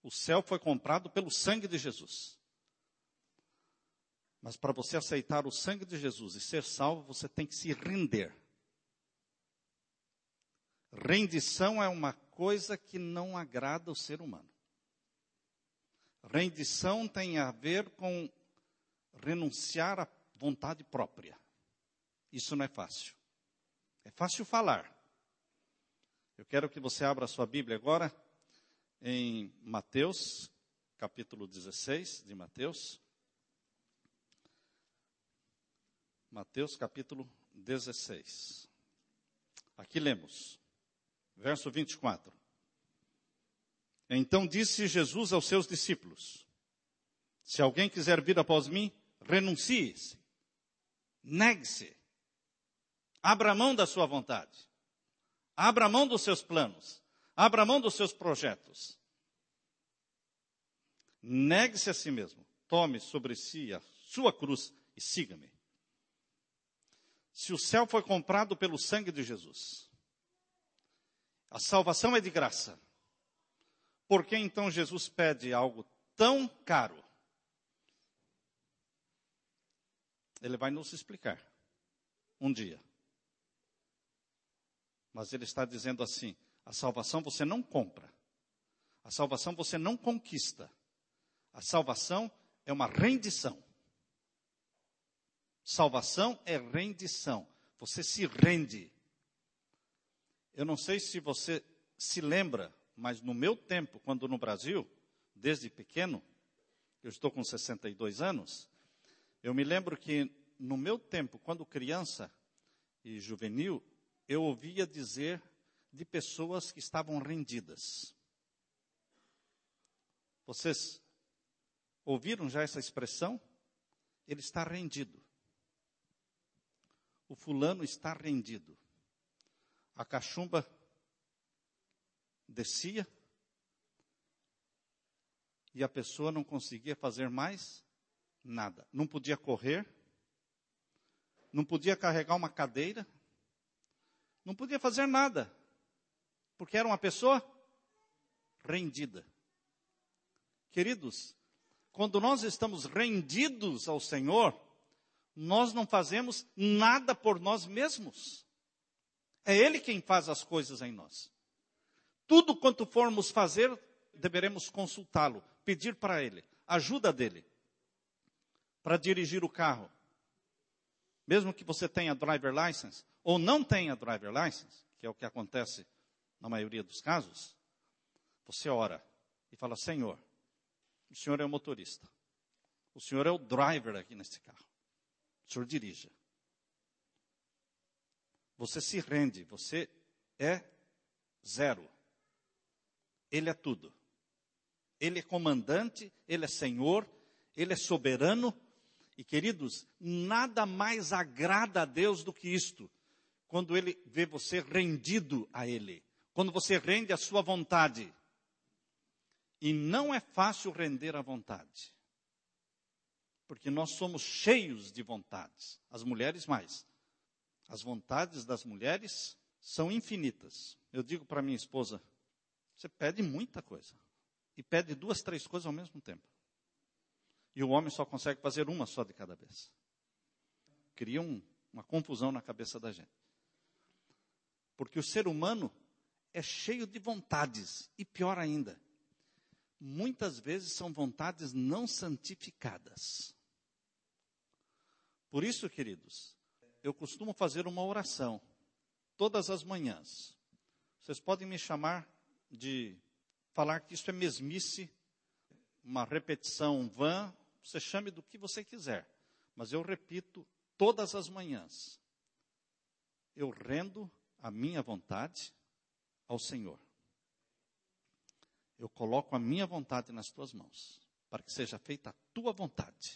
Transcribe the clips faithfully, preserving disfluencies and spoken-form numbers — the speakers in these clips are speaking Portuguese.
O céu foi comprado pelo sangue de Jesus. Mas para você aceitar o sangue de Jesus e ser salvo, você tem que se render. Rendição é uma coisa que não agrada o ser humano. Rendição tem a ver com renunciar à vontade própria. Isso não é fácil. É fácil falar. Eu quero que você abra a sua Bíblia agora em Mateus, capítulo dezesseis de Mateus. Mateus, capítulo dezesseis. Aqui lemos, verso vinte e quatro. Então disse Jesus aos seus discípulos: se alguém quiser vir após mim, renuncie-se, negue-se, abra mão da sua vontade, abra mão dos seus planos, abra mão dos seus projetos. Negue-se a si mesmo, tome sobre si a sua cruz e siga-me. Se o céu foi comprado pelo sangue de Jesus, a salvação é de graça, por que então Jesus pede algo tão caro? Ele vai nos explicar um dia. Mas ele está dizendo assim: a salvação você não compra, a salvação você não conquista, a salvação é uma rendição. Salvação é rendição. Você se rende. Eu não sei se você se lembra, mas no meu tempo, quando no Brasil, desde pequeno, eu estou com sessenta e dois anos, eu me lembro que no meu tempo, quando criança e juvenil, eu ouvia dizer de pessoas que estavam rendidas. Vocês ouviram já essa expressão? Ele está rendido. O fulano está rendido. A cachumba descia e a pessoa não conseguia fazer mais nada. Não podia correr, não podia carregar uma cadeira, não podia fazer nada, porque era uma pessoa rendida. Queridos, quando nós estamos rendidos ao Senhor, nós não fazemos nada por nós mesmos. É Ele quem faz as coisas em nós. Tudo quanto formos fazer, deveremos consultá-lo, pedir para Ele, ajuda dEle, para dirigir o carro. Mesmo que você tenha driver license, ou não tenha driver license, que é o que acontece na maioria dos casos, você ora e fala: Senhor, o Senhor é o motorista, o Senhor é o driver aqui nesse carro. O Senhor dirija. Você se rende, você é zero. Ele é tudo. Ele é comandante, Ele é Senhor, Ele é soberano. E queridos, nada mais agrada a Deus do que isto. Quando Ele vê você rendido a Ele. Quando você rende a sua vontade. E não é fácil render a vontade. Porque nós somos cheios de vontades. As mulheres mais. As vontades das mulheres são infinitas. Eu digo para minha esposa: você pede muita coisa. E pede duas, três coisas ao mesmo tempo. E o homem só consegue fazer uma só de cada vez. Cria um, uma confusão na cabeça da gente. Porque o ser humano é cheio de vontades. E pior ainda, muitas vezes são vontades não santificadas. Por isso, queridos, eu costumo fazer uma oração todas as manhãs. Vocês podem me chamar de falar que isso é mesmice, uma repetição vã, você chame do que você quiser. Mas eu repito todas as manhãs. Eu rendo a minha vontade ao Senhor. Eu coloco a minha vontade nas tuas mãos, para que seja feita a tua vontade.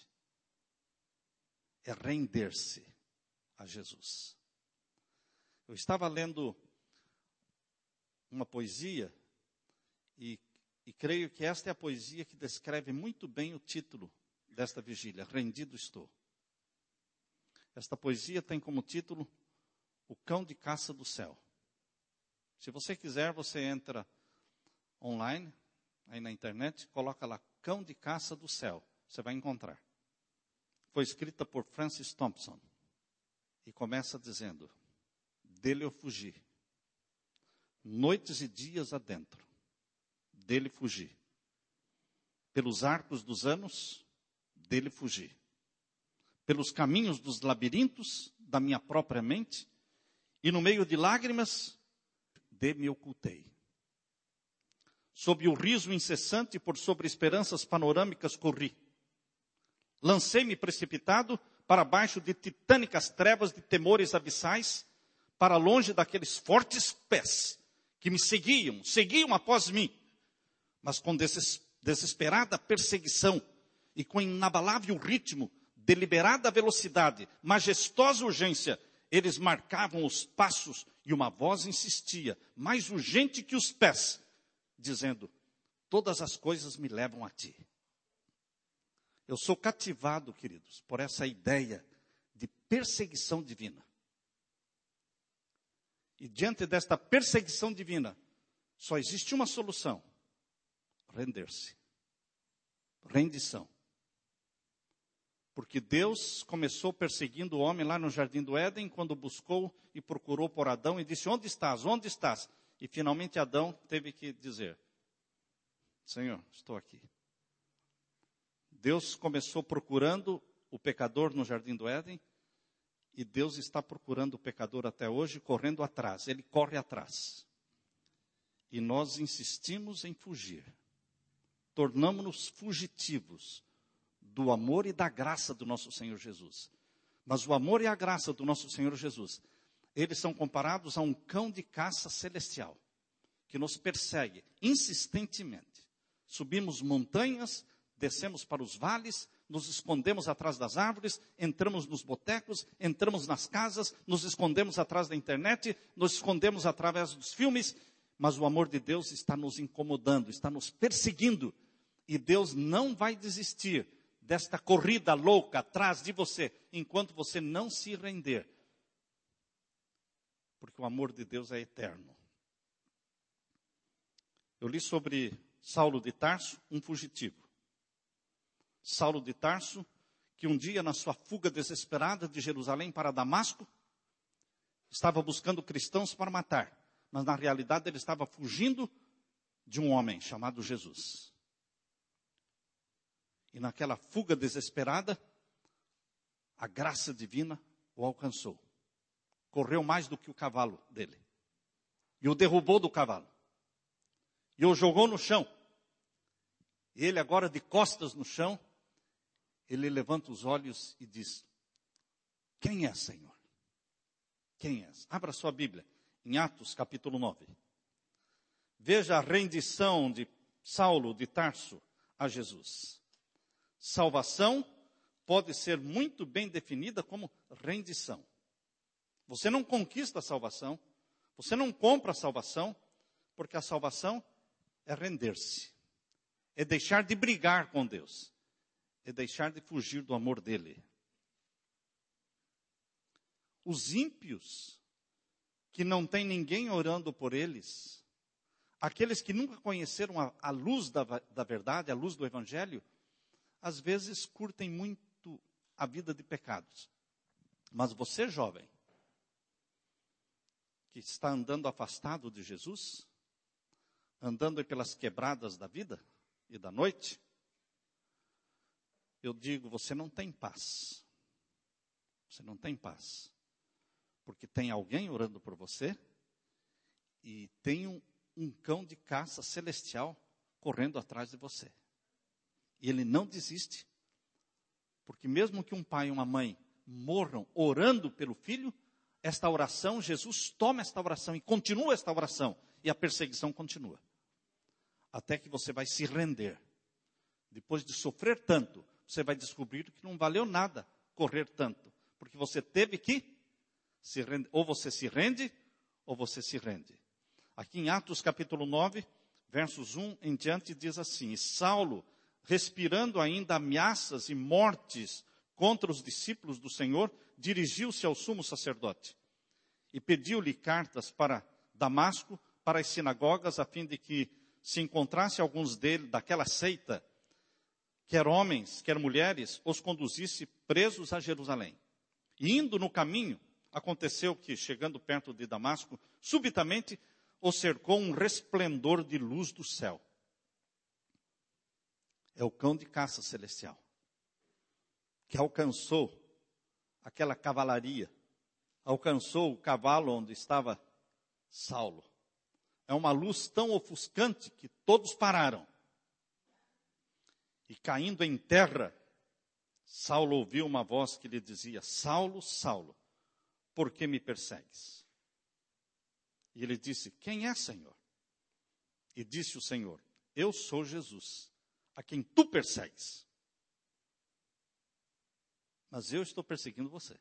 É render-se a Jesus. Eu estava lendo uma poesia e, e creio que esta é a poesia que descreve muito bem o título desta vigília: Rendido Estou. Esta poesia tem como título O Cão de Caça do Céu. Se você quiser, você entra online aí na internet, coloca lá, Cão de Caça do Céu, você vai encontrar. Foi escrita por Francis Thompson, e começa dizendo, dele eu fugi, noites e dias adentro, dele fugi, pelos arcos dos anos, dele fugi, pelos caminhos dos labirintos da minha própria mente, e no meio de lágrimas, de me ocultei. Sob o riso incessante por sobre esperanças panorâmicas corri. Lancei-me precipitado para baixo de titânicas trevas de temores abissais, para longe daqueles fortes pés que me seguiam, seguiam após mim, mas com deses, desesperada perseguição e com inabalável ritmo, deliberada velocidade, majestosa urgência, eles marcavam os passos e uma voz insistia, mais urgente que os pés, dizendo, todas as coisas me levam a ti. Eu sou cativado, queridos, por essa ideia de perseguição divina. E diante desta perseguição divina, só existe uma solução, render-se. Rendição. Porque Deus começou perseguindo o homem lá no Jardim do Éden, quando buscou e procurou por Adão e disse, onde estás, onde estás? E finalmente Adão teve que dizer, Senhor, estou aqui. Deus começou procurando o pecador no Jardim do Éden, e Deus está procurando o pecador até hoje, correndo atrás, ele corre atrás. E nós insistimos em fugir, tornamos-nos fugitivos do amor e da graça do nosso Senhor Jesus. Mas o amor e a graça do nosso Senhor Jesus, eles são comparados a um cão de caça celestial, que nos persegue insistentemente. Subimos montanhas, descemos para os vales, nos escondemos atrás das árvores, entramos nos botecos, entramos nas casas, nos escondemos atrás da internet, nos escondemos através dos filmes, mas o amor de Deus está nos incomodando, está nos perseguindo, e Deus não vai desistir desta corrida louca atrás de você, enquanto você não se render. Porque o amor de Deus é eterno. Eu li sobre Saulo de Tarso, um fugitivo. Saulo de Tarso, que um dia na sua fuga desesperada de Jerusalém para Damasco, estava buscando cristãos para matar, mas na realidade ele estava fugindo de um homem chamado Jesus. E naquela fuga desesperada, a graça divina o alcançou. Correu mais do que o cavalo dele. E o derrubou do cavalo. E o jogou no chão. E ele agora de costas no chão, ele levanta os olhos e diz, quem é, Senhor? Quem és? Abra sua Bíblia, em Atos capítulo nove. Veja a rendição de Saulo de Tarso a Jesus. Salvação pode ser muito bem definida como rendição. Você não conquista a salvação, você não compra a salvação, porque a salvação é render-se, é deixar de brigar com Deus, é deixar de fugir do amor dele. Os ímpios, que não tem ninguém orando por eles, aqueles que nunca conheceram a, a luz da, da verdade, a luz do Evangelho, às vezes curtem muito a vida de pecados. Mas você, jovem, que está andando afastado de Jesus, andando pelas quebradas da vida e da noite, eu digo, você não tem paz. Você não tem paz. Porque tem alguém orando por você e tem um, um cão de caça celestial correndo atrás de você. E ele não desiste, porque mesmo que um pai e uma mãe morram orando pelo filho, esta oração, Jesus toma esta oração e continua esta oração, e a perseguição continua. Até que você vai se render. Depois de sofrer tanto, você vai descobrir que não valeu nada correr tanto, porque você teve que se render, ou você se rende, ou você se rende. Aqui em Atos capítulo nove, versos um em diante, diz assim, e Saulo, respirando ainda ameaças e mortes contra os discípulos do Senhor, dirigiu-se ao sumo sacerdote e pediu-lhe cartas para Damasco, para as sinagogas, a fim de que se encontrasse alguns dele, daquela seita, quer homens, quer mulheres, os conduzisse presos a Jerusalém. E indo no caminho, aconteceu que, chegando perto de Damasco, subitamente o cercou um resplendor de luz do céu. É o cão de caça celestial, que alcançou aquela cavalaria, alcançou o cavalo onde estava Saulo. É uma luz tão ofuscante que todos pararam. E caindo em terra, Saulo ouviu uma voz que lhe dizia: Saulo, Saulo, por que me persegues? E ele disse: quem é, Senhor? E disse o Senhor: eu sou Jesus, a quem tu persegues. Mas eu estou perseguindo você.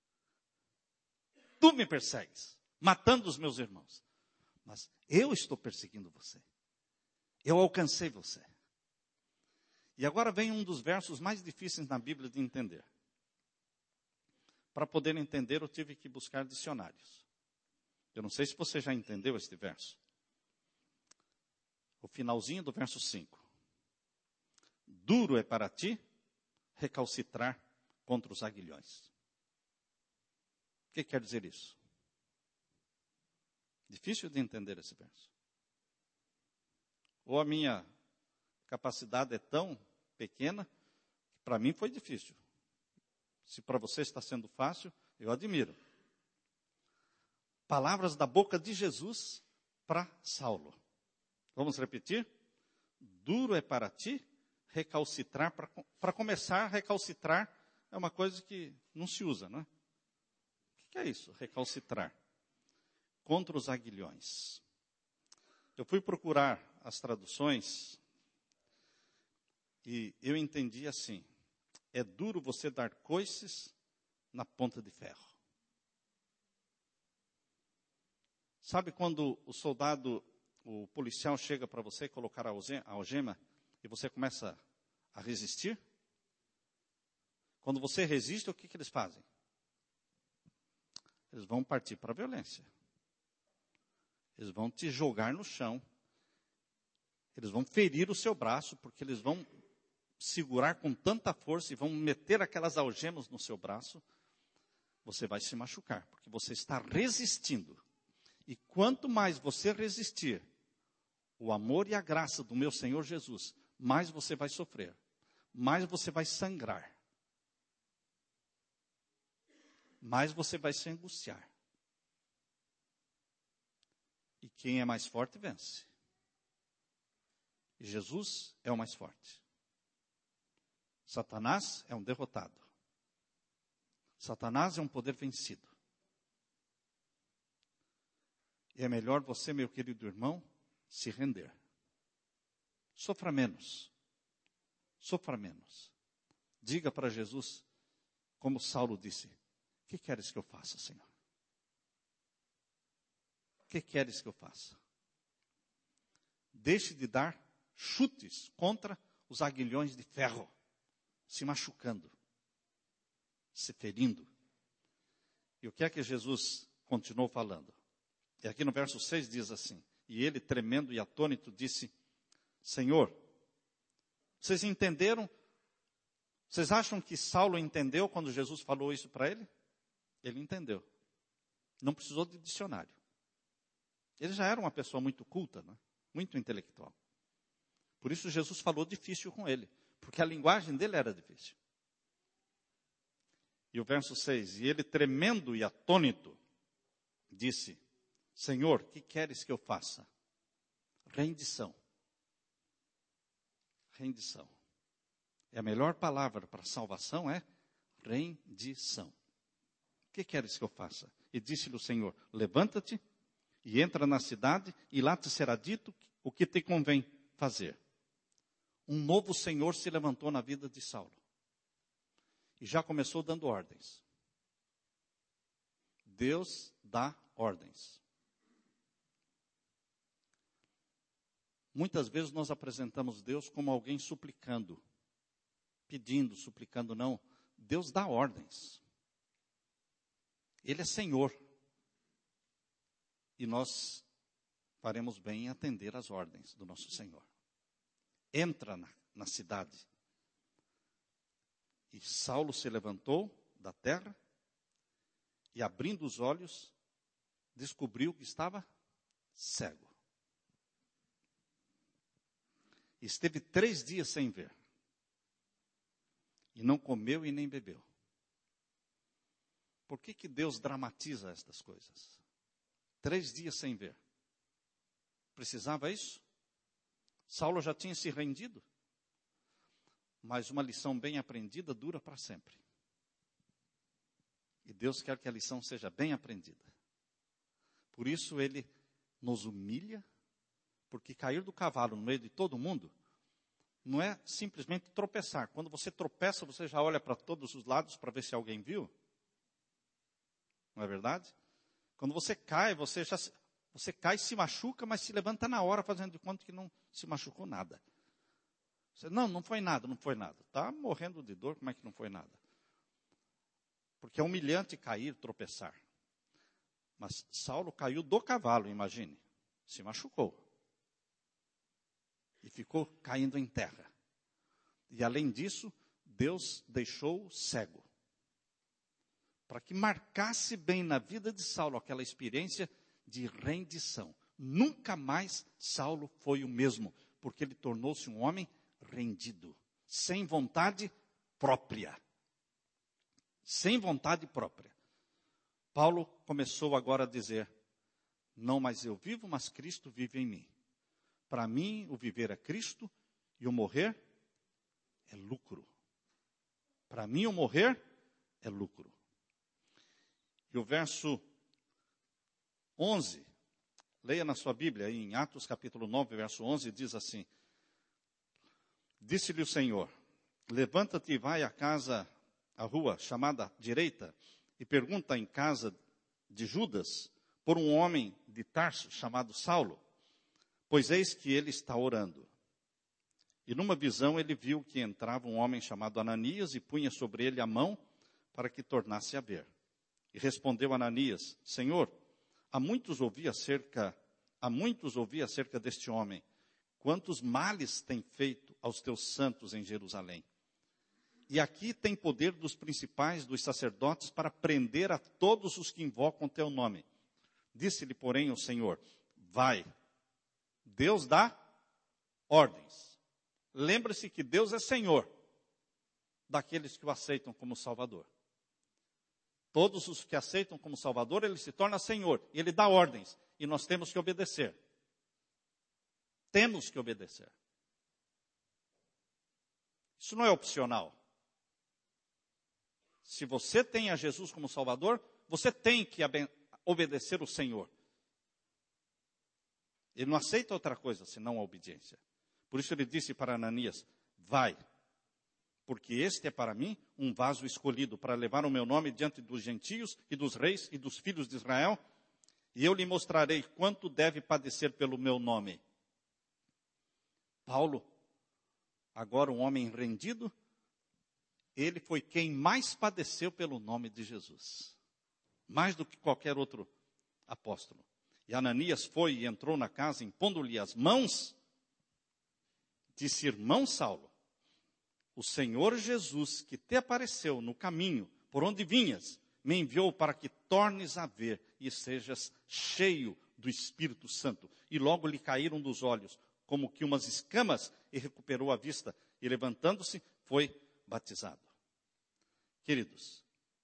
Tu me persegues, matando os meus irmãos. Mas eu estou perseguindo você. Eu alcancei você. E agora vem um dos versos mais difíceis na Bíblia de entender. Para poder entender, eu tive que buscar dicionários. Eu não sei se você já entendeu este verso. O finalzinho do verso cinco. Duro é para ti recalcitrar contra os aguilhões. O que quer dizer isso? Difícil de entender esse verso. Ou a minha capacidade é tão pequena, que para mim foi difícil. Se para você está sendo fácil, eu admiro. Palavras da boca de Jesus para Saulo. Vamos repetir? Duro é para ti recalcitrar. Para começar, recalcitrar é uma coisa que não se usa, não é? O que é isso, recalcitrar? Contra os aguilhões. Eu fui procurar as traduções e eu entendi assim: é duro você dar coices na ponta de ferro. Sabe quando o soldado, o policial chega para você colocar a algema e você começa a resistir? Quando você resiste, o que, que eles fazem? Eles vão partir para a violência. Eles vão te jogar no chão. Eles vão ferir o seu braço, porque eles vão segurar com tanta força e vão meter aquelas algemas no seu braço. Você vai se machucar, porque você está resistindo. E quanto mais você resistir, o amor e a graça do meu Senhor Jesus, mais você vai sofrer, mais você vai sangrar, mais você vai se angustiar. E quem é mais forte vence. E Jesus é o mais forte. Satanás é um derrotado. Satanás é um poder vencido. E é melhor você, meu querido irmão, se render. Sofra menos. Sofra menos. Diga para Jesus, como Saulo disse: o que queres que eu faça, Senhor? O que queres que eu faça? Deixe de dar chutes contra os aguilhões de ferro, se machucando, se ferindo. E o que é que Jesus continuou falando? E aqui no verso seis diz assim: e ele, tremendo e atônito, disse: Senhor, vocês entenderam? Vocês acham que Saulo entendeu quando Jesus falou isso para ele? Ele entendeu. Não precisou de dicionário. Ele já era uma pessoa muito culta, né? Muito intelectual. Por isso Jesus falou difícil com ele, porque a linguagem dele era difícil. E o verso seis, e ele, tremendo e atônito, disse: Senhor, que queres que eu faça? Rendição. Rendição. E a melhor palavra para salvação é rendição. O que queres que eu faça? E disse-lhe o Senhor: levanta-te e entra na cidade, e lá te será dito o que te convém fazer. Um novo Senhor se levantou na vida de Saulo. E já começou dando ordens. Deus dá ordens. Muitas vezes nós apresentamos Deus como alguém suplicando, pedindo, suplicando. Não, Deus dá ordens. Ele é Senhor. E nós faremos bem em atender às ordens do nosso Senhor. Entra na, na cidade. E Saulo se levantou da terra e, abrindo os olhos, descobriu que estava cego. Esteve três dias sem ver. E não comeu e nem bebeu. Por que que Deus dramatiza estas coisas? Três dias sem ver. Precisava isso? Saulo já tinha se rendido. Mas uma lição bem aprendida dura para sempre. E Deus quer que a lição seja bem aprendida. Por isso ele nos humilha, porque cair do cavalo no meio de todo mundo não é simplesmente tropeçar. Quando você tropeça, você já olha para todos os lados para ver se alguém viu. Não é verdade? Quando você cai, você já você cai, se machuca, mas se levanta na hora, fazendo de conta que não se machucou nada. Você, não, não foi nada, não foi nada. Está morrendo de dor, como é que não foi nada? Porque é humilhante cair, tropeçar. Mas Saulo caiu do cavalo, imagine. Se machucou. E ficou caindo em terra. E além disso, Deus deixou cego. Para que marcasse bem na vida de Saulo aquela experiência de rendição. Nunca mais Saulo foi o mesmo, porque ele tornou-se um homem rendido, sem vontade própria. Sem vontade própria. Paulo começou agora a dizer, não mais eu vivo, mas Cristo vive em mim. Para mim, o viver é Cristo e o morrer é lucro. Para mim, o morrer é lucro. E o verso onze, leia na sua Bíblia, aí em Atos capítulo nove, verso onze, diz assim, disse-lhe o Senhor, levanta-te e vai à casa, à rua chamada direita, e pergunta em casa de Judas, por um homem de Tarso chamado Saulo, pois eis que ele está orando. E numa visão ele viu que entrava um homem chamado Ananias e punha sobre ele a mão para que tornasse a ver. E respondeu Ananias, Senhor, há muitos ouvi acerca, há muitos ouvi acerca deste homem, quantos males tem feito aos teus santos em Jerusalém. E aqui tem poder dos principais dos sacerdotes para prender a todos os que invocam teu nome. Disse-lhe, porém, o Senhor, vai. Deus dá ordens. Lembre-se que Deus é Senhor daqueles que o aceitam como Salvador. Todos os que aceitam como Salvador, ele se torna Senhor. E ele dá ordens. E nós temos que obedecer. Temos que obedecer. Isso não é opcional. Se você tem a Jesus como Salvador, você tem que obedecer o Senhor. Ele não aceita outra coisa senão a obediência. Por isso ele disse para Ananias, vai, porque este é para mim um vaso escolhido para levar o meu nome diante dos gentios e dos reis e dos filhos de Israel, e eu lhe mostrarei quanto deve padecer pelo meu nome. Paulo, agora um homem rendido, ele foi quem mais padeceu pelo nome de Jesus. Mais do que qualquer outro apóstolo. E Ananias foi e entrou na casa, impondo-lhe as mãos, disse, irmão Saulo, o Senhor Jesus, que te apareceu no caminho, por onde vinhas, me enviou para que tornes a ver e sejas cheio do Espírito Santo. E logo lhe caíram dos olhos, como que umas escamas, e recuperou a vista. E levantando-se, foi batizado. Queridos,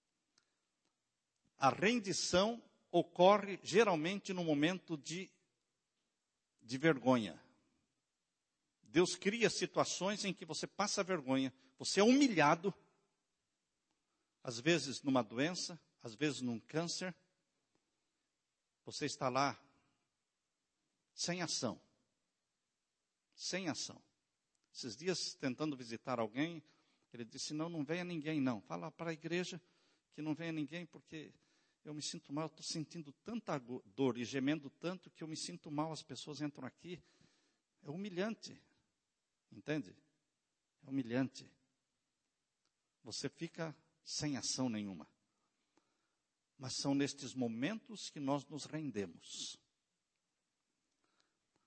a rendição ocorre geralmente no momento de, de vergonha. Deus cria situações em que você passa vergonha, você é humilhado, às vezes numa doença, às vezes num câncer. Você está lá sem ação. Sem ação. Esses dias, tentando visitar alguém, ele disse, não, não venha ninguém não. Fala para a igreja que não venha ninguém, porque eu me sinto mal, eu estou sentindo tanta dor e gemendo tanto que eu me sinto mal, as pessoas entram aqui. É humilhante. Entende? É humilhante. Você fica sem ação nenhuma. Mas são nestes momentos que nós nos rendemos.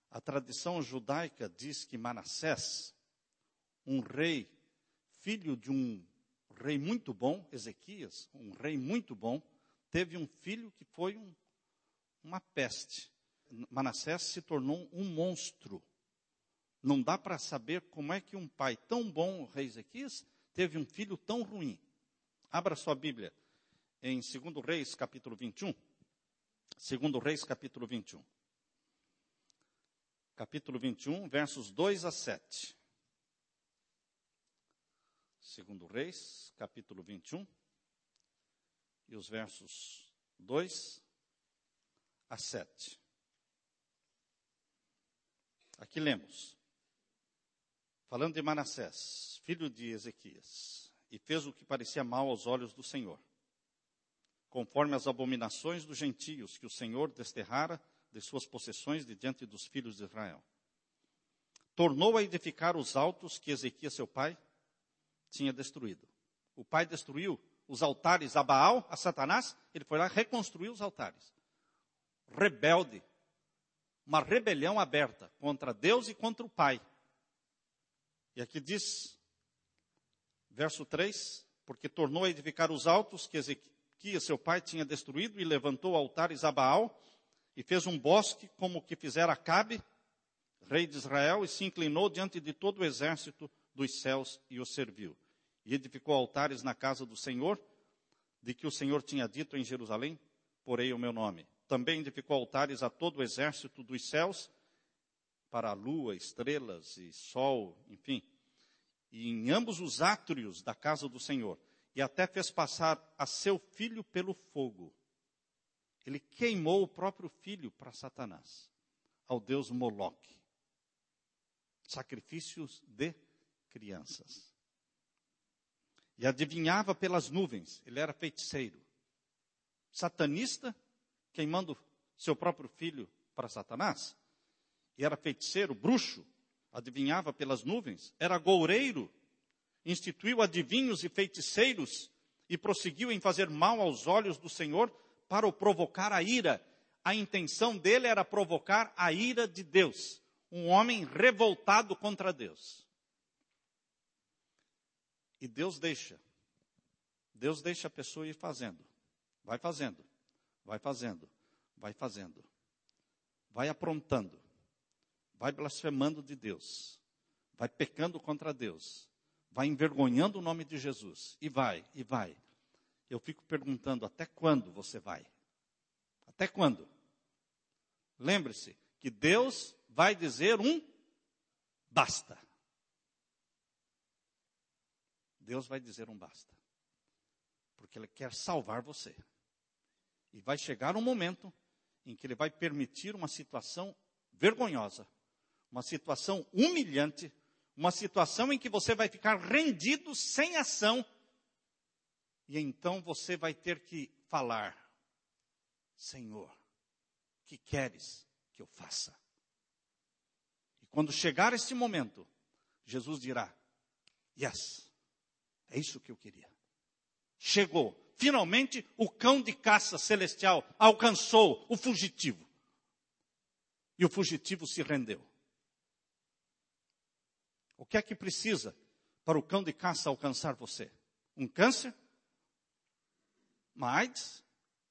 A tradição judaica diz que Manassés, um rei, filho de um rei muito bom, Ezequias, um rei muito bom, teve um filho que foi um, uma peste. Manassés se tornou um monstro. Não dá para saber como é que um pai tão bom, o rei Ezequias, teve um filho tão ruim. Abra sua Bíblia em segundo Reis, capítulo vinte e um. segundo Reis, capítulo vinte e um. Capítulo vinte e um, versos dois a sete. segundo Reis, capítulo vinte e um, e os versos dois a sete. Aqui lemos. Falando de Manassés, filho de Ezequias, e fez o que parecia mal aos olhos do Senhor, conforme as abominações dos gentios que o Senhor desterrara de suas possessões de diante dos filhos de Israel. Tornou a edificar os altos que Ezequias, seu pai, tinha destruído. O pai destruiu os altares a Baal, a Satanás, ele foi lá reconstruir os altares. Rebelde, uma rebelião aberta contra Deus e contra o pai. E aqui diz, verso três, porque tornou a edificar os altos que Ezequias, seu pai, tinha destruído, e levantou altares a Baal, e fez um bosque como o que fizera Acabe, rei de Israel, e se inclinou diante de todo o exército dos céus e o serviu. E edificou altares na casa do Senhor, de que o Senhor tinha dito em Jerusalém, porei o meu nome. Também edificou altares a todo o exército dos céus, para a lua, estrelas e sol, enfim. E em ambos os átrios da casa do Senhor. E até fez passar a seu filho pelo fogo. Ele queimou o próprio filho para Satanás, ao deus Moloque. Sacrifícios de crianças. E adivinhava pelas nuvens, ele era feiticeiro. Satanista, queimando seu próprio filho para Satanás. E era feiticeiro, bruxo, adivinhava pelas nuvens. Era goureiro, instituiu adivinhos e feiticeiros e prosseguiu em fazer mal aos olhos do Senhor para o provocar a ira. A intenção dele era provocar a ira de Deus. Um homem revoltado contra Deus. E Deus deixa. Deus deixa a pessoa ir fazendo. Vai fazendo. Vai fazendo. Vai fazendo. Vai aprontando. Vai blasfemando de Deus. Vai pecando contra Deus. Vai envergonhando o nome de Jesus. E vai, e vai. Eu fico perguntando, até quando você vai? Até quando? Lembre-se que Deus vai dizer um basta. Deus vai dizer um basta. Porque Ele quer salvar você. E vai chegar um momento em que Ele vai permitir uma situação vergonhosa, uma situação humilhante, uma situação em que você vai ficar rendido, sem ação. E então você vai ter que falar, Senhor, o que queres que eu faça? E quando chegar esse momento, Jesus dirá, yes, é isso que eu queria. Chegou. Finalmente, o cão de caça celestial alcançou o fugitivo. E o fugitivo se rendeu. O que é que precisa para o cão de caça alcançar você? Um câncer? Uma AIDS?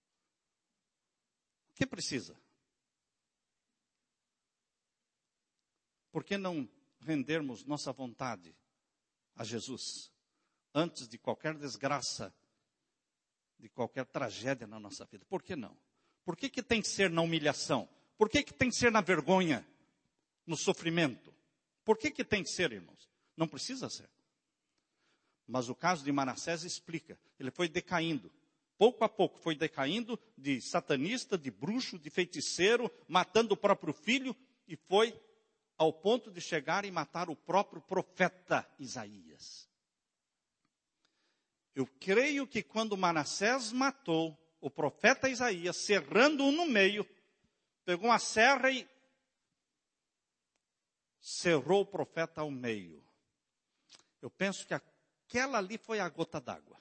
O que precisa? Por que não rendermos nossa vontade a Jesus antes de qualquer desgraça, de qualquer tragédia na nossa vida? Por que não? Por que que tem que ser na humilhação? Por que que tem que ser na vergonha, no sofrimento? Por que que tem que ser, irmãos? Não precisa ser. Mas o caso de Manassés explica. Ele foi decaindo. Pouco a pouco foi decaindo de satanista, de bruxo, de feiticeiro, matando o próprio filho, e foi ao ponto de chegar e matar o próprio profeta Isaías. Eu creio que quando Manassés matou o profeta Isaías, serrando-o no meio, pegou uma serra e cerrou o profeta ao meio. Eu penso que aquela ali foi a gota d'água.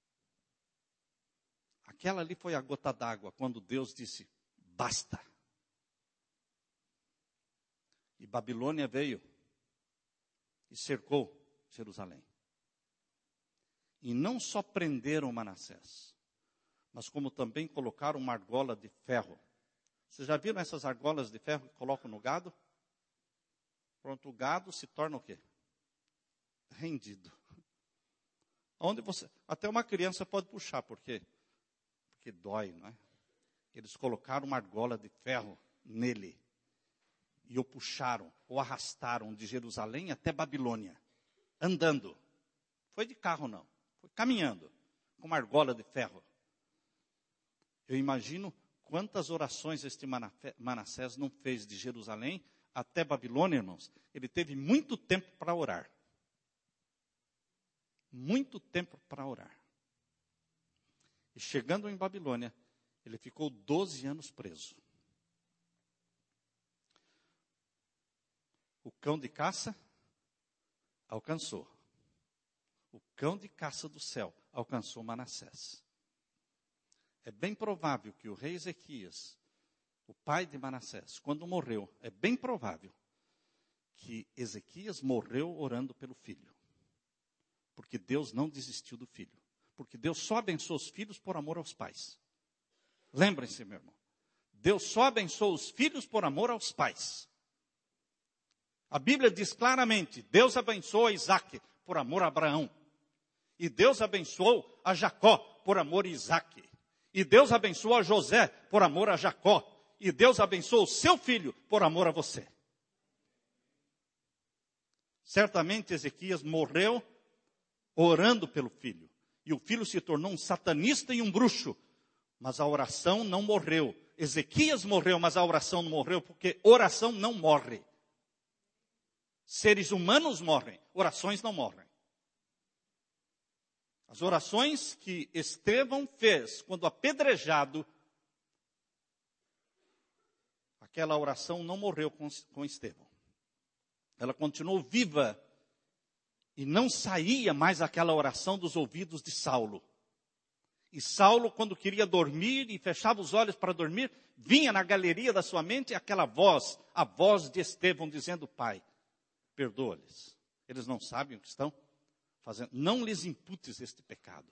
Aquela ali foi a gota d'água quando Deus disse, basta. E Babilônia veio e cercou Jerusalém. E não só prenderam Manassés, mas como também colocaram uma argola de ferro. Vocês já viram essas argolas de ferro que colocam no gado? Pronto, o gado se torna o quê? Rendido. Onde você, até uma criança pode puxar, por quê? Porque dói, não é? Eles colocaram uma argola de ferro nele. E o puxaram, o arrastaram de Jerusalém até Babilônia. Andando. Foi de carro não. Foi caminhando. Com uma argola de ferro. Eu imagino quantas orações este Manassés não fez de Jerusalém até Babilônia, irmãos. Ele teve muito tempo para orar. Muito tempo para orar. E chegando em Babilônia, ele ficou doze anos preso. O cão de caça alcançou. O cão de caça do céu alcançou Manassés. É bem provável que o rei Ezequias, o pai de Manassés, quando morreu, é bem provável que Ezequias morreu orando pelo filho. Porque Deus não desistiu do filho. Porque Deus só abençoa os filhos por amor aos pais. Lembrem-se, meu irmão. Deus só abençoa os filhos por amor aos pais. A Bíblia diz claramente, Deus abençoou a Isaac por amor a Abraão. E Deus abençoou a Jacó por amor a Isaac. E Deus abençoou a José por amor a Jacó. E Deus abençoou o seu filho por amor a você. Certamente Ezequias morreu orando pelo filho. E o filho se tornou um satanista e um bruxo. Mas a oração não morreu. Ezequias morreu, mas a oração não morreu, porque oração não morre. Seres humanos morrem, orações não morrem. As orações que Estevão fez quando apedrejado, aquela oração não morreu com, com Estevão. Ela continuou viva e não saía mais aquela oração dos ouvidos de Saulo. E Saulo, quando queria dormir e fechava os olhos para dormir, vinha na galeria da sua mente aquela voz, a voz de Estevão dizendo, Pai, perdoa-lhes. Eles não sabem o que estão fazendo. Não lhes imputes este pecado.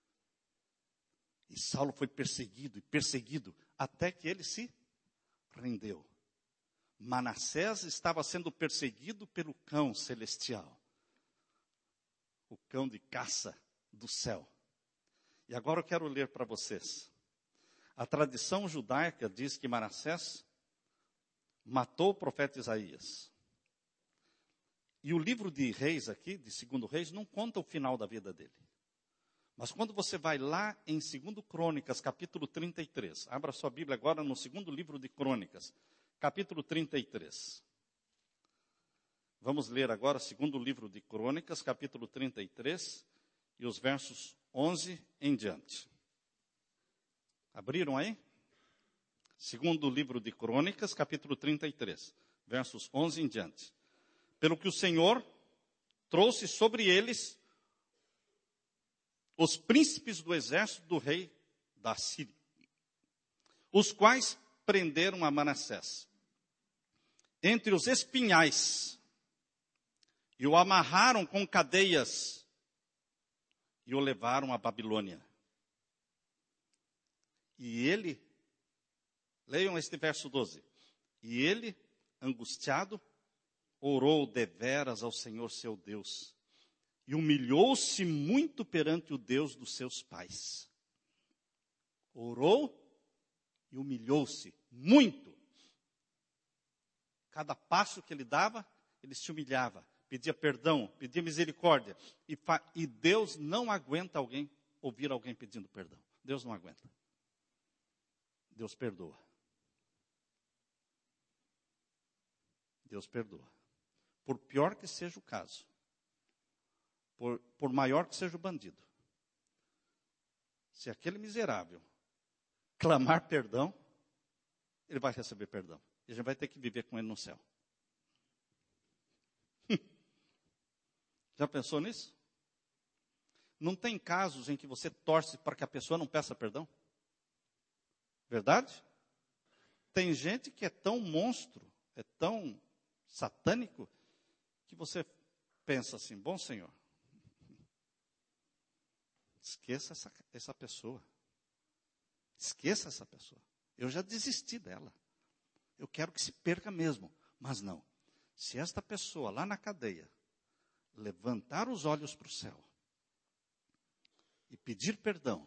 E Saulo foi perseguido e perseguido até que ele se rendeu. Manassés estava sendo perseguido pelo cão celestial. O cão de caça do céu. E agora eu quero ler para vocês. A tradição judaica diz que Manassés matou o profeta Isaías. E o livro de Reis aqui, de Segundo Reis, não conta o final da vida dele. Mas quando você vai lá em Segundo Crônicas, capítulo trinta e três, abra sua Bíblia agora no segundo livro de Crônicas, capítulo trinta e três. Vamos ler agora segundo livro de Crônicas, capítulo trinta e três, e os versos onze em diante. Abriram aí? Segundo livro de Crônicas, capítulo trinta e três, versos onze em diante. Pelo que o Senhor trouxe sobre eles os príncipes do exército do rei da Síria, os quais prenderam a Manassés entre os espinhais e o amarraram com cadeias e o levaram à Babilônia. E ele, leiam este verso doze, e ele, angustiado, orou deveras ao Senhor seu Deus, e humilhou-se muito perante o Deus dos seus pais. Orou e humilhou-se muito. Cada passo que ele dava, ele se humilhava, pedia perdão, pedia misericórdia. E, e Deus não aguenta alguém, ouvir alguém pedindo perdão. Deus não aguenta. Deus perdoa. Deus perdoa. Por pior que seja o caso. Por, por maior que seja o bandido. Se aquele miserável clamar perdão, ele vai receber perdão. E a gente vai ter que viver com ele no céu. Já pensou nisso? Não tem casos em que você torce para que a pessoa não peça perdão? Verdade? Tem gente que é tão monstro, é tão satânico, que você pensa assim, bom Senhor, esqueça essa, essa pessoa. Esqueça essa pessoa. Eu já desisti dela. Eu quero que se perca mesmo. Mas não. Se esta pessoa lá na cadeia levantar os olhos para o céu e pedir perdão,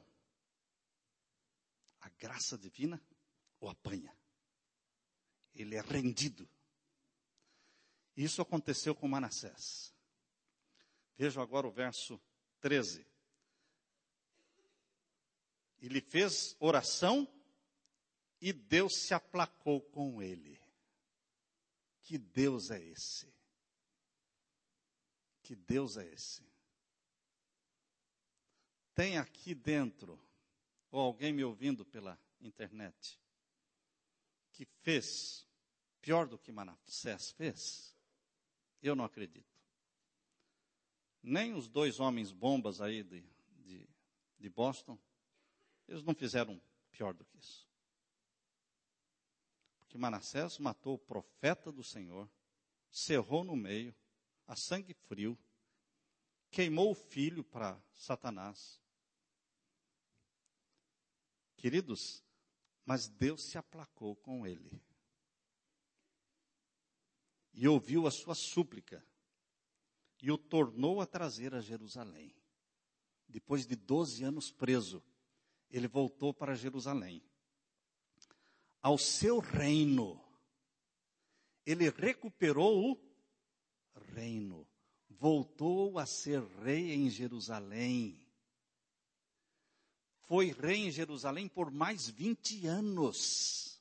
a graça divina o apanha. Ele é rendido. Isso aconteceu com Manassés. Vejam agora o verso treze. Ele fez oração e Deus se aplacou com ele. Que Deus é esse? Que Deus é esse? Tem aqui dentro, ou alguém me ouvindo pela internet, que fez pior do que Manassés fez? Eu não acredito. Nem os dois homens bombas aí de, de, de Boston, eles não fizeram pior do que isso. Porque Manassés matou o profeta do Senhor, cerrou no meio, a sangue frio, queimou o filho para Satanás. Queridos, mas Deus se aplacou com ele. E ouviu a sua súplica. E o tornou a trazer a Jerusalém. Depois de doze anos preso, ele voltou para Jerusalém. Ao seu reino, ele recuperou o reino. Voltou a ser rei em Jerusalém. Foi rei em Jerusalém por mais vinte anos.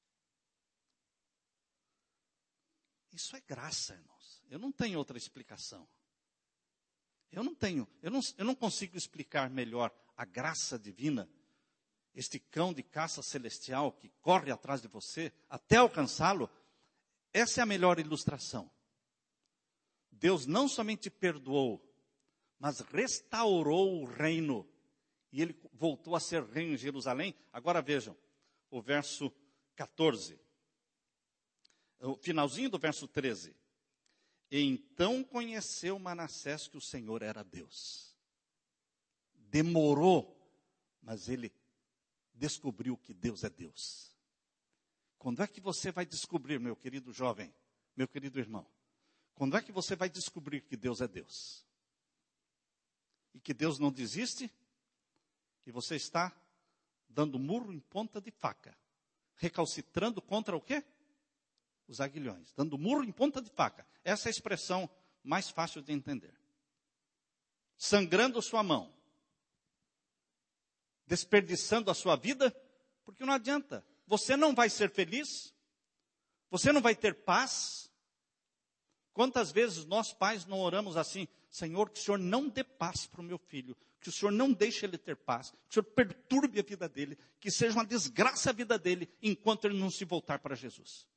Isso é graça, irmãos. Eu não tenho outra explicação. Eu não tenho, eu não, eu não consigo explicar melhor a graça divina, este cão de caça celestial que corre atrás de você até alcançá-lo. Essa é a melhor ilustração. Deus não somente perdoou, mas restaurou o reino. E ele voltou a ser rei em Jerusalém. Agora vejam, o verso catorze. O finalzinho do verso treze. Então conheceu Manassés que o Senhor era Deus. Demorou, mas ele descobriu que Deus é Deus. Quando é que você vai descobrir, meu querido jovem, meu querido irmão? Quando é que você vai descobrir que Deus é Deus? E que Deus não desiste? E você está dando murro em ponta de faca. Recalcitrando contra o quê? Os aguilhões. Dando murro em ponta de faca. Essa é a expressão mais fácil de entender. Sangrando sua mão. Desperdiçando a sua vida. Porque não adianta. Você não vai ser feliz. Você não vai ter paz. Quantas vezes nós pais não oramos assim? Senhor, que o Senhor não dê paz para o meu filho. Que o Senhor não deixe ele ter paz. Que o Senhor perturbe a vida dele. Que seja uma desgraça a vida dele enquanto ele não se voltar para Jesus.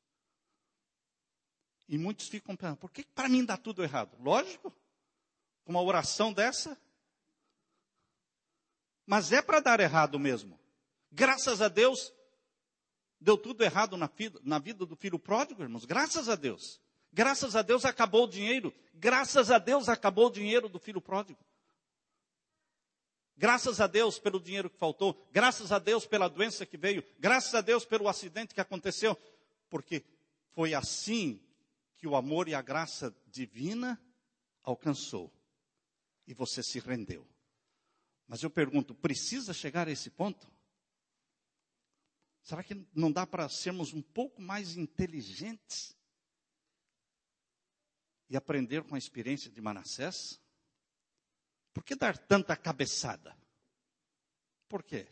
E muitos ficam pensando, por que para mim dá tudo errado? Lógico, com uma oração dessa. Mas é para dar errado mesmo. Graças a Deus, deu tudo errado na vida, na vida do filho pródigo, irmãos. Graças a Deus. Graças a Deus acabou o dinheiro. Graças a Deus acabou o dinheiro do filho pródigo. Graças a Deus pelo dinheiro que faltou. Graças a Deus pela doença que veio. Graças a Deus pelo acidente que aconteceu. Porque foi assim que o amor e a graça divina alcançou. E você se rendeu. Mas eu pergunto, precisa chegar a esse ponto? Será que não dá para sermos um pouco mais inteligentes? E aprender com a experiência de Manassés? Por que dar tanta cabeçada? Por quê?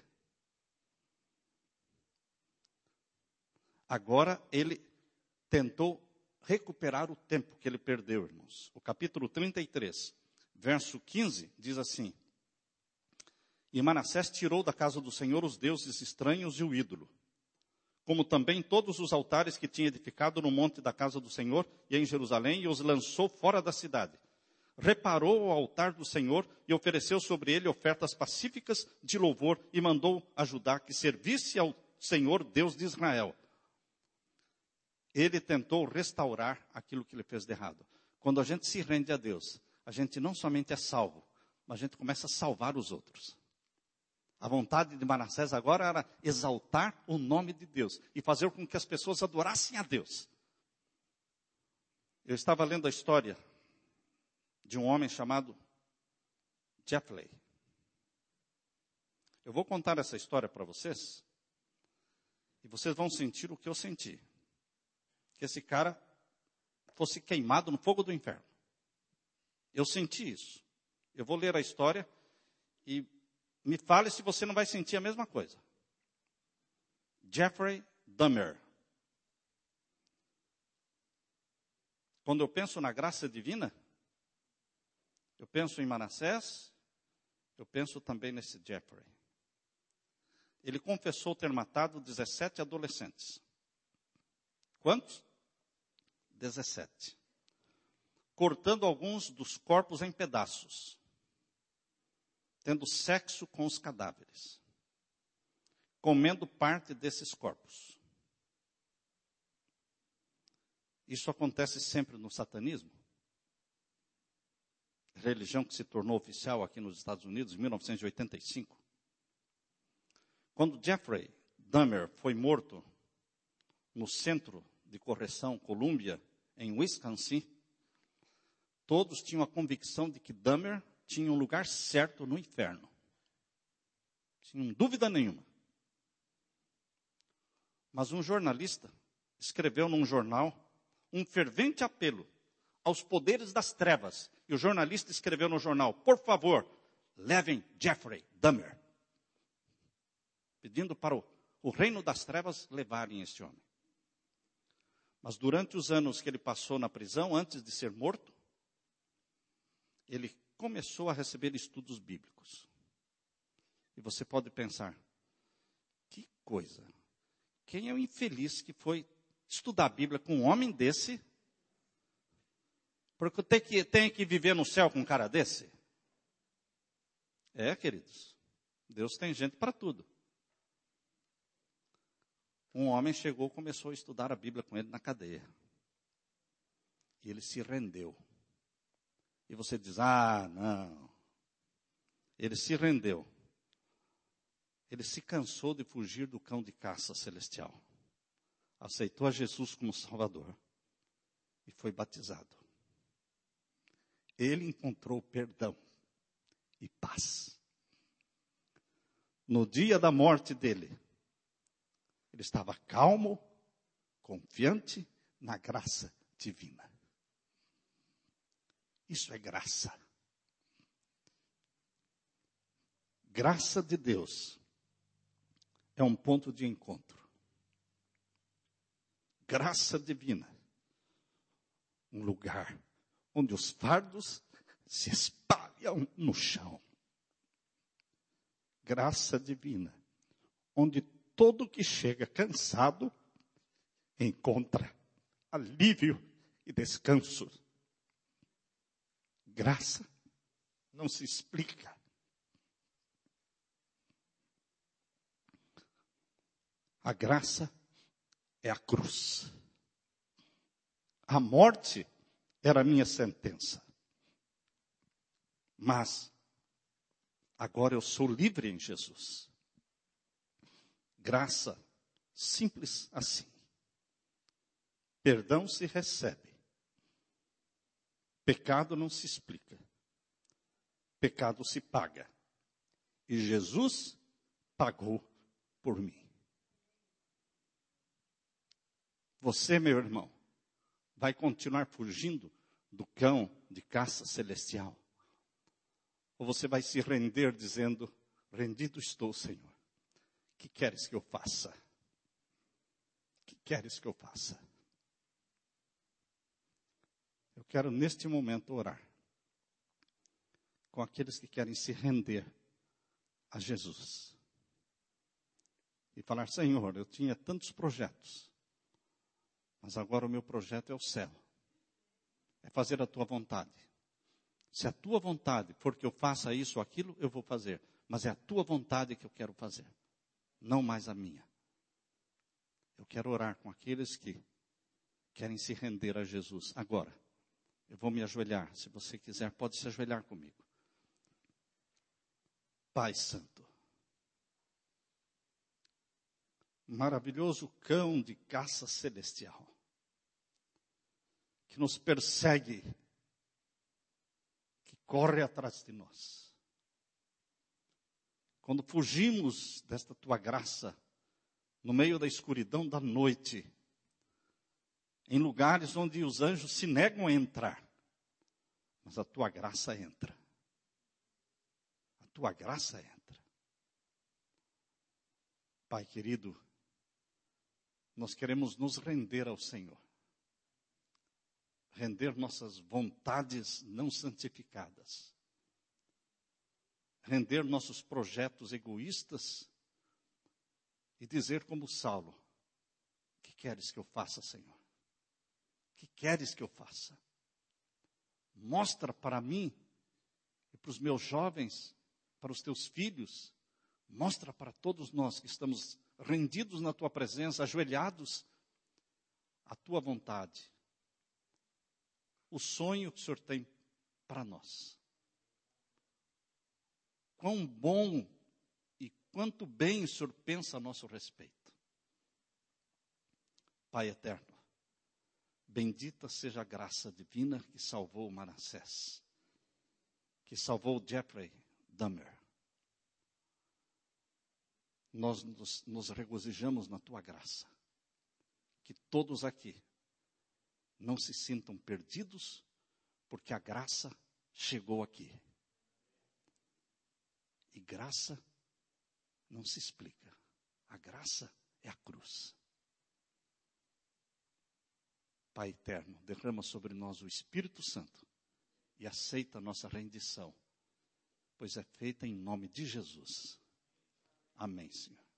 Agora ele tentou recuperar o tempo que ele perdeu, irmãos. O capítulo trinta e três, verso quinze, diz assim. E Manassés tirou da casa do Senhor os deuses estranhos e o ídolo, como também todos os altares que tinha edificado no monte da casa do Senhor e em Jerusalém, e os lançou fora da cidade. Reparou o altar do Senhor e ofereceu sobre ele ofertas pacíficas de louvor e mandou a Judá que servisse ao Senhor, Deus de Israel. ele tentou restaurar aquilo que ele fez de errado. Quando a gente se rende a Deus, a gente não somente é salvo, mas a gente começa a salvar os outros. A vontade de Manassés agora era exaltar o nome de Deus e fazer com que as pessoas adorassem a Deus. Eu estava lendo a história de um homem chamado Jeffrey. Eu vou contar essa história para vocês e vocês vão sentir o que eu senti. Que esse cara fosse queimado no fogo do inferno. Eu senti isso. Eu vou ler a história e me fale se você não vai sentir a mesma coisa. Jeffrey Dahmer. Quando eu penso na graça divina, eu penso em Manassés, eu penso também nesse Jeffrey. Ele confessou ter matado dezessete adolescentes. Quantos? dezessete. Cortando alguns dos corpos em pedaços. Tendo sexo com os cadáveres. Comendo parte desses corpos. Isso acontece sempre no satanismo. Religião que se tornou oficial aqui nos Estados Unidos em mil novecentos e oitenta e cinco. Quando Jeffrey Dahmer foi morto no centro de correção Columbia, em Wisconsin, todos tinham a convicção de que Dahmer tinha um lugar certo no inferno. Sem dúvida nenhuma. Mas um jornalista escreveu num jornal um fervente apelo aos poderes das trevas. E o jornalista escreveu no jornal, por favor, levem Jeffrey Dahmer. Pedindo para o, o reino das trevas levarem este homem. Mas durante os anos que ele passou na prisão, antes de ser morto, ele começou a receber estudos bíblicos. E você pode pensar, que coisa, quem é o infeliz que foi estudar a Bíblia com um homem desse, porque tem que, tem que viver no céu com um cara desse? É, queridos, Deus tem gente para tudo. Um homem chegou e começou a estudar a Bíblia com ele na cadeia. E ele se rendeu. E você diz, ah, não. Ele se rendeu. Ele se cansou de fugir do cão de caça celestial. Aceitou a Jesus como Salvador. E foi batizado. Ele encontrou perdão e paz. No dia da morte dele, ele estava calmo, confiante na graça divina. Isso é graça. Graça de Deus é um ponto de encontro. Graça divina, um lugar onde os fardos se espalham no chão. Graça divina, onde todo que chega cansado encontra alívio e descanso. Graça não se explica. A graça é a cruz. A morte era a minha sentença. Mas agora eu sou livre em Jesus. Graça, simples assim. Perdão se recebe. Pecado não se explica. Pecado se paga. E Jesus pagou por mim. Você, meu irmão, vai continuar fugindo do cão de caça celestial? Ou você vai se render dizendo, rendido estou, Senhor. O que queres que eu faça? O que queres que eu faça? Eu quero neste momento orar com aqueles que querem se render a Jesus. E falar, Senhor, eu tinha tantos projetos, mas agora o meu projeto é o céu. É fazer a tua vontade. Se a tua vontade for que eu faça isso ou aquilo, eu vou fazer. Mas é a tua vontade que eu quero fazer. Não mais a minha. Eu quero orar com aqueles que querem se render a Jesus. Agora, eu vou me ajoelhar. Se você quiser, pode se ajoelhar comigo. Pai Santo, maravilhoso cão de caça celestial, que nos persegue, que corre atrás de nós. Quando fugimos desta tua graça, no meio da escuridão da noite, em lugares onde os anjos se negam a entrar, mas a tua graça entra. A tua graça entra. Pai querido, nós queremos nos render ao Senhor. Render nossas vontades não santificadas. Render nossos projetos egoístas e dizer como Saulo: o que queres que eu faça, Senhor? O que queres que eu faça? Mostra para mim e para os meus jovens, para os teus filhos, mostra para todos nós que estamos rendidos na tua presença, ajoelhados, a tua vontade, o sonho que o Senhor tem para nós. Quão bom e quanto bem o Senhor pensa a nosso respeito. Pai eterno, bendita seja a graça divina que salvou Manassés, que salvou Jeffrey Dahmer. Nós nos, nos regozijamos na tua graça. Que todos aqui não se sintam perdidos, porque a graça chegou aqui. E graça não se explica. A graça é a cruz. Pai eterno, derrama sobre nós o Espírito Santo e aceita a nossa rendição, pois é feita em nome de Jesus. Amém, Senhor.